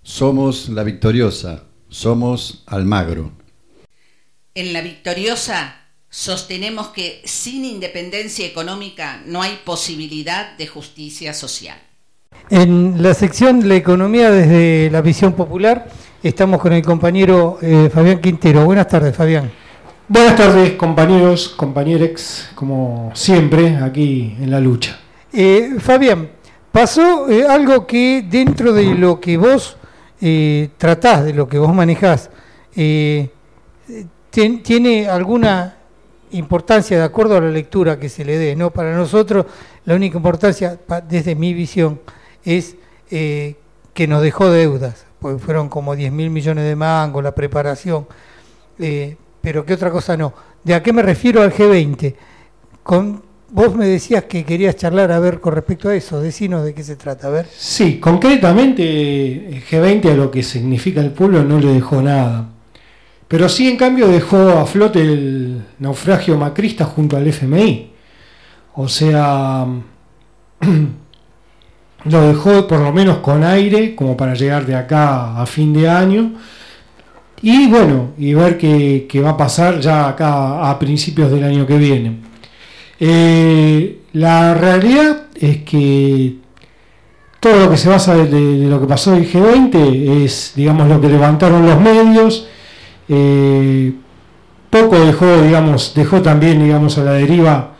Somos La Victoriosa, somos Almagro. En La Victoriosa sostenemos que sin independencia económica no hay posibilidad de justicia social. En la sección de la economía desde la visión popular estamos con el compañero Fabián Quintero. Buenas tardes, Fabián. Buenas tardes, compañeros, compañerex, como siempre, aquí en la lucha. Fabián, pasó algo que dentro de lo que vos tratás, de lo que vos manejás, tiene alguna importancia de acuerdo a la lectura que se le dé, ¿no? Para nosotros la única importancia, desde mi visión, es que nos dejó deudas, porque fueron como 10.000 millones de mangos, la preparación, pero ¿qué otra cosa no? ¿De a qué me refiero al G20? Vos me decías que querías charlar, a ver, con respecto a eso, decinos de qué se trata, a ver. Sí, concretamente el G20 a lo que significa el pueblo no le dejó nada, pero sí en cambio dejó a flote el naufragio macrista junto al FMI, o sea, lo dejó por lo menos con aire, como para llegar de acá a fin de año, y bueno, y ver qué va a pasar ya acá a principios del año que viene. La realidad es que todo lo que se basa de lo que pasó en G20 es, digamos, lo que levantaron los medios. Poco dejó también, digamos, a la deriva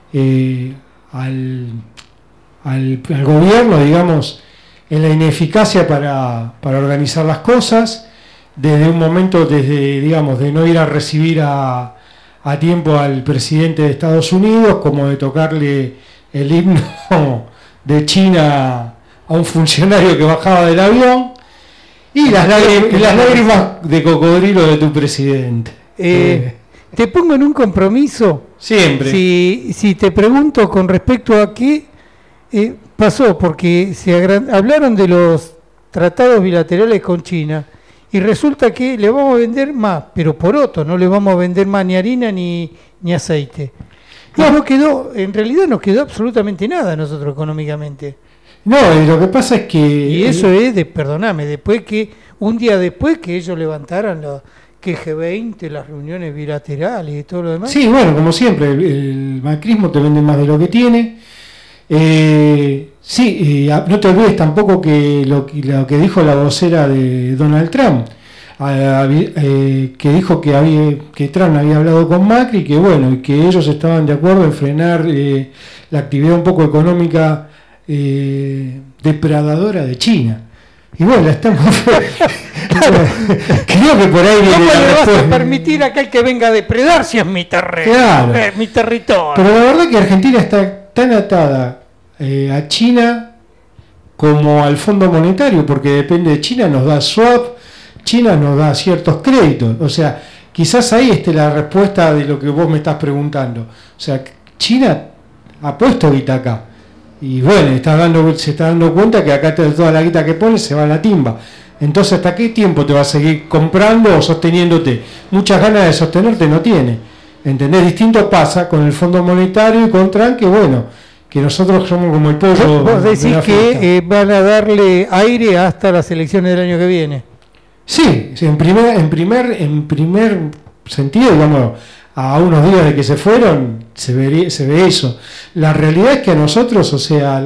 al gobierno, digamos, en la ineficacia para organizar las cosas, desde un momento, digamos, de no ir a recibir a tiempo al presidente de Estados Unidos, como de tocarle el himno de China a un funcionario que bajaba del avión, y las lágrimas de cocodrilo de tu presidente. Te pongo en un compromiso. Siempre. Si te pregunto con respecto a qué pasó, porque hablaron de los tratados bilaterales con China, y resulta que le vamos a vender más, pero poroto, no le vamos a vender más ni harina ni aceite. En realidad no quedó absolutamente nada a nosotros económicamente. No, lo que pasa es que... Y eso es, perdóname, un día después que ellos levantaran que G20, las reuniones bilaterales y todo lo demás. Sí, bueno, como siempre, el macrismo te vende más de lo que tiene. No te olvides tampoco que lo que dijo la vocera de Donald Trump, que dijo que Trump había hablado con Macri, que bueno, y que ellos estaban de acuerdo en frenar la actividad un poco económica depredadora de China. Y bueno, estamos... Creo que por ahí viene. ¿Cómo le vas a permitir a aquel que venga a depredar si es mi terreno? Claro. Mi territorio. Pero la verdad que Argentina está tan atada a China como al Fondo Monetario, porque depende de China, nos da swap, China nos da ciertos créditos. O sea, quizás ahí esté la respuesta de lo que vos me estás preguntando. O sea, China ha puesto guita acá. Y bueno, se está dando cuenta que acá toda la guita que pone se va a la timba. Entonces, ¿hasta qué tiempo te va a seguir comprando o sosteniéndote? Muchas ganas de sostenerte no tiene. ¿Entendés? Distinto pasa con el Fondo Monetario y con Trump, que bueno, que nosotros somos como el pollo. Vos decís que van a darle aire hasta las elecciones del año que viene. Sí, en primer sentido, digamos, a unos días de que se fueron, se ve eso. La realidad es que a nosotros, o sea,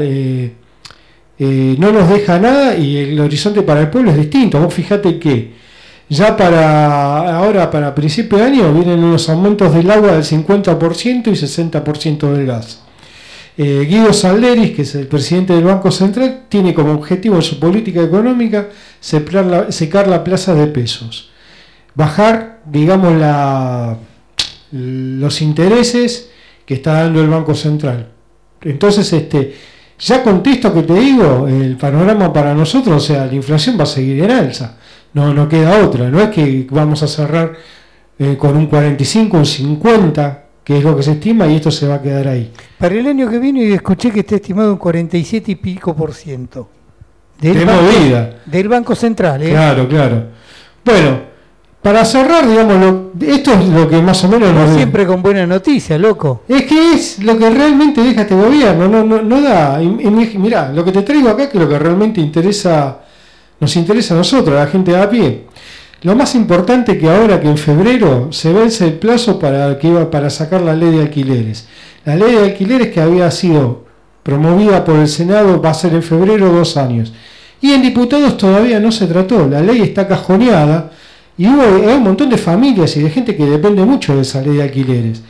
no nos deja nada y el horizonte para el pueblo es distinto. Vos fijate que ya para principio de año vienen unos aumentos del agua del 50% y 60% del gas. Guido Salderis, que es el presidente del Banco Central, tiene como objetivo en su política económica secar la plaza de pesos, bajar, digamos, los intereses que está dando el Banco Central. Entonces, ya con esto que te digo, el panorama para nosotros, o sea, la inflación va a seguir en alza, no queda otra, no es que vamos a cerrar con un 45, un 50, que es lo que se estima, y esto se va a quedar ahí. Para el año que viene escuché que está estimado un 47 y pico % del Banco Central. Claro. Bueno, para cerrar, digamos, esto es lo que más o menos nos siempre con buena noticia, loco. Es que es lo que realmente deja este gobierno, no da. Mirá, lo que te traigo acá, que lo que realmente interesa nos interesa a nosotros, a la gente de a pie. Lo más importante que ahora que en febrero se vence el plazo para sacar la ley de alquileres. La ley de alquileres que había sido promovida por el Senado va a ser en febrero 2 años. Y en diputados todavía no se trató, la ley está cajoneada y hay un montón de familias y de gente que depende mucho de esa ley de alquileres.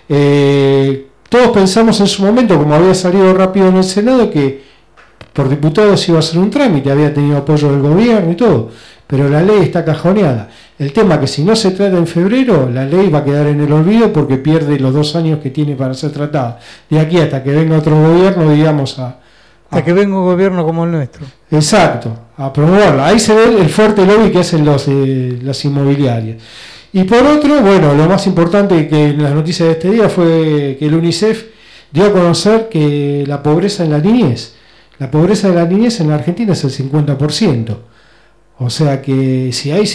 Todos pensamos en su momento, como había salido rápido en el Senado, que por diputados iba a ser un trámite, había tenido apoyo del gobierno y todo, pero la ley está cajoneada. El tema es que si no se trata en febrero, la ley va a quedar en el olvido porque pierde los 2 años que tiene para ser tratada. De aquí hasta que venga otro gobierno, digamos, hasta que venga un gobierno como el nuestro. Exacto, a promoverla. Ahí se ve el fuerte lobby que hacen las inmobiliarias. Y por otro, bueno, lo más importante que en las noticias de este día fue que el UNICEF dio a conocer que la pobreza en la niñez en la Argentina es el 50%. O sea que si hay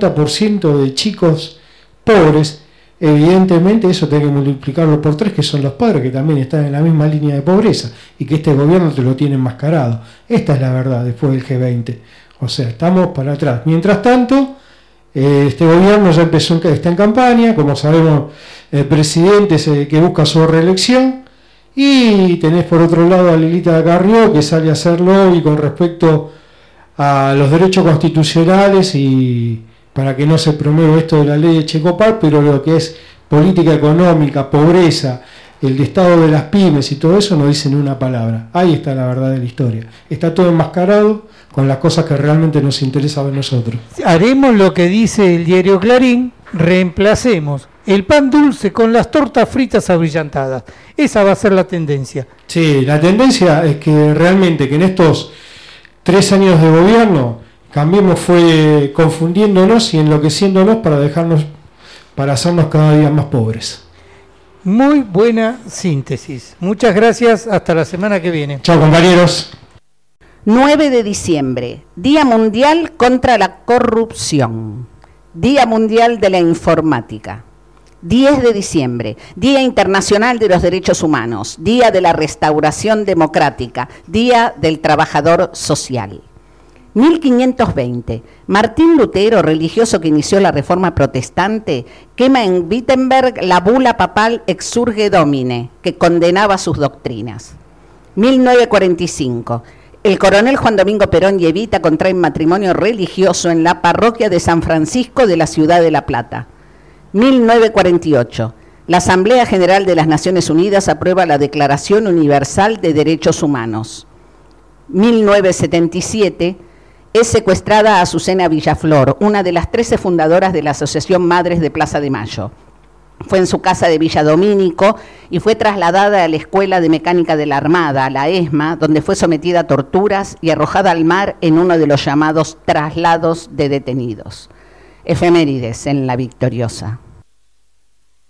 50% de chicos pobres, evidentemente eso tiene que multiplicarlo por 3, que son los padres, que también están en la misma línea de pobreza, y que este gobierno te lo tiene enmascarado. Esta es la verdad después del G20. O sea, estamos para atrás. Mientras tanto, este gobierno ya está en campaña, como sabemos, el presidente es el que busca su reelección, y tenés por otro lado a Lilita Carrió, que sale a hacer lobby con respecto a los derechos constitucionales y para que no se promueva esto de la ley de Checopar, pero lo que es política económica, pobreza, el estado de las pymes y todo eso no dicen una palabra. Ahí está la verdad de la historia. Está todo enmascarado con las cosas que realmente nos interesan a nosotros. Haremos lo que dice el diario Clarín, reemplacemos el pan dulce con las tortas fritas abrillantadas. Esa va a ser la tendencia. Sí, la tendencia es que realmente que en estos 3 años de gobierno Cambiemos fue confundiéndonos y enloqueciéndonos para hacernos cada día más pobres. Muy buena síntesis. Muchas gracias. Hasta la semana que viene. Chao, compañeros. 9 de diciembre, Día Mundial contra la Corrupción. Día Mundial de la Informática. 10 de diciembre, Día Internacional de los Derechos Humanos, Día de la Restauración Democrática, Día del Trabajador Social. 1520, Martín Lutero, religioso que inició la Reforma Protestante, quema en Wittenberg la bula papal Exsurge Domine, que condenaba sus doctrinas. 1945, el coronel Juan Domingo Perón y Evita contraen matrimonio religioso en la parroquia de San Francisco de la ciudad de La Plata. 1948, la Asamblea General de las Naciones Unidas aprueba la Declaración Universal de Derechos Humanos. 1977, es secuestrada Azucena Villaflor, una de las 13 fundadoras de la Asociación Madres de Plaza de Mayo. Fue en su casa de Villa Domínico y fue trasladada a la Escuela de Mecánica de la Armada, a la ESMA, donde fue sometida a torturas y arrojada al mar en uno de los llamados traslados de detenidos. Efemérides en La Victoriosa.